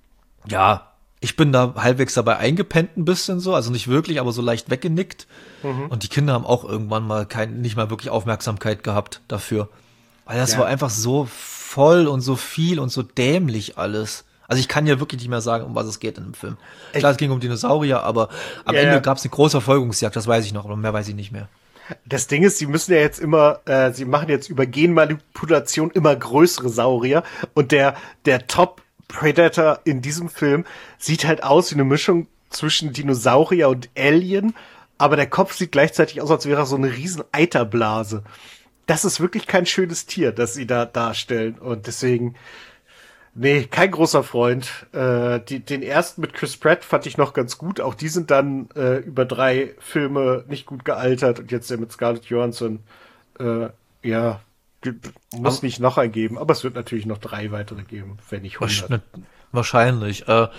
ja, ich bin da halbwegs dabei eingepennt ein bisschen so, also nicht wirklich, aber so leicht weggenickt. Mhm. Und die Kinder haben auch irgendwann mal kein, nicht mal wirklich Aufmerksamkeit gehabt dafür. Weil das ja. war einfach so voll und so viel und so dämlich alles. Also ich kann ja wirklich nicht mehr sagen, um was es geht in dem Film. Echt? Klar, es ging um Dinosaurier, aber am ja, Ende ja. gab es eine große Verfolgungsjagd, das weiß ich noch, aber mehr weiß ich nicht mehr. Das Ding ist, sie müssen ja jetzt immer, äh, sie machen jetzt über Genmanipulation immer größere Saurier und der, der Top Predator in diesem Film sieht halt aus wie eine Mischung zwischen Dinosaurier und Alien, aber der Kopf sieht gleichzeitig aus, als wäre er so eine riesen Eiterblase. Das ist wirklich kein schönes Tier, das sie da darstellen und deswegen, nee, kein großer Freund. Äh, die, den ersten mit Chris Pratt fand ich noch ganz gut, auch die sind dann äh, über drei Filme nicht gut gealtert und jetzt der mit Scarlett Johansson, äh, ja, muss aber nicht noch einen geben, aber es wird natürlich noch drei weitere geben, wenn nicht hundert. Wahrscheinlich. Äh,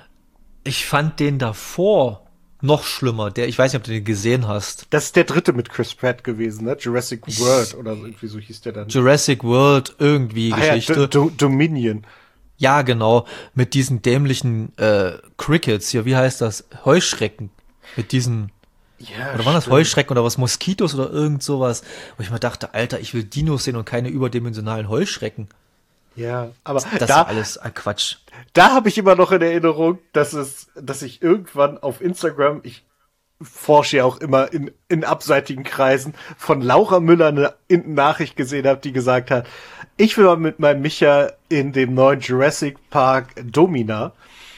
ich fand den davor noch schlimmer. Der, ich weiß nicht, ob du den gesehen hast. Das ist der dritte mit Chris Pratt gewesen, ne? Jurassic ich, World oder so, irgendwie so hieß der dann. Jurassic World, irgendwie ah, Geschichte. Ja, Do- Do- Dominion. Ja, genau. Mit diesen dämlichen äh, Crickets, ja, wie heißt das? Heuschrecken. Mit diesen Ja, oder waren das Heuschrecken oder was, Moskitos oder irgend sowas, wo ich mir dachte, Alter, ich will Dinos sehen und keine überdimensionalen Heuschrecken. Ja, aber das da, war alles ein Quatsch. Da habe ich immer noch in Erinnerung, dass es, dass ich irgendwann auf Instagram, ich forsche ja auch immer in, in abseitigen Kreisen, von Laura Müller eine, eine Nachricht gesehen habe, die gesagt hat, ich will mal mit meinem Micha in dem neuen Jurassic Park Domina,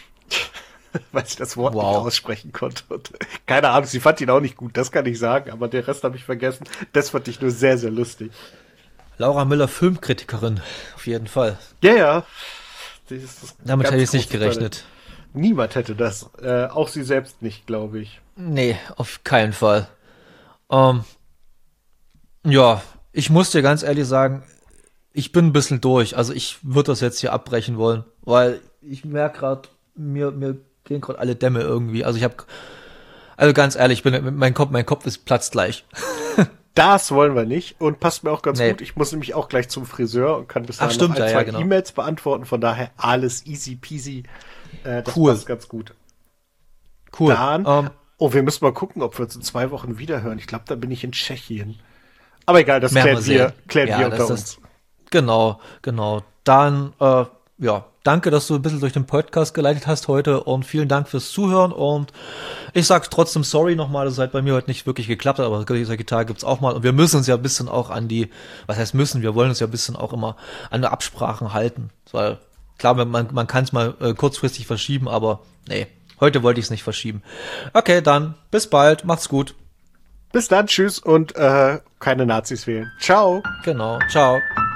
weil ich das Wort wow. nicht aussprechen konnte. Und keine Ahnung, sie fand ihn auch nicht gut, das kann ich sagen, aber den Rest habe ich vergessen. Das fand ich nur sehr, sehr lustig. Laura Müller, Filmkritikerin, auf jeden Fall. Ja, ja. Damit hätte ich jetzt nicht gerechnet. Teile. Niemand hätte das. Äh, auch sie selbst nicht, glaube ich. Nee, auf keinen Fall. Ähm, ja, ich muss dir ganz ehrlich sagen, ich bin ein bisschen durch. Also ich würde das jetzt hier abbrechen wollen, weil ich merke gerade, mir, mir gehen gerade alle Dämme irgendwie. Also ich habe, also ganz ehrlich, ich bin, mein Kopf, mein Kopf ist platzt gleich. Das wollen wir nicht und passt mir auch ganz nee. gut. Ich muss nämlich auch gleich zum Friseur und kann bis dahin noch ein, ja, zwei ja, genau. E-Mails beantworten. Von daher alles easy peasy. Äh, das cool. passt ganz gut. Cool. Dann, um, oh, wir müssen mal gucken, ob wir uns in zwei Wochen wiederhören. Ich glaube, da bin ich in Tschechien. Aber egal, das Werden klären wir wir, sehen. klären Ja, wir das unter ist- uns. Genau, genau. Dann, äh, ja, danke, dass du ein bisschen durch den Podcast geleitet hast heute und vielen Dank fürs Zuhören und ich sag's trotzdem sorry nochmal, dass es halt bei mir heute nicht wirklich geklappt hat, aber solche Tage gibt's auch mal und wir müssen uns ja ein bisschen auch an die, was heißt müssen, wir wollen uns ja ein bisschen auch immer an die Absprachen halten, weil klar, man, man kann es mal äh, kurzfristig verschieben, aber nee, heute wollte ich es nicht verschieben. Okay, dann bis bald, macht's gut. Bis dann, tschüss und äh, keine Nazis wählen. Ciao. Genau, ciao.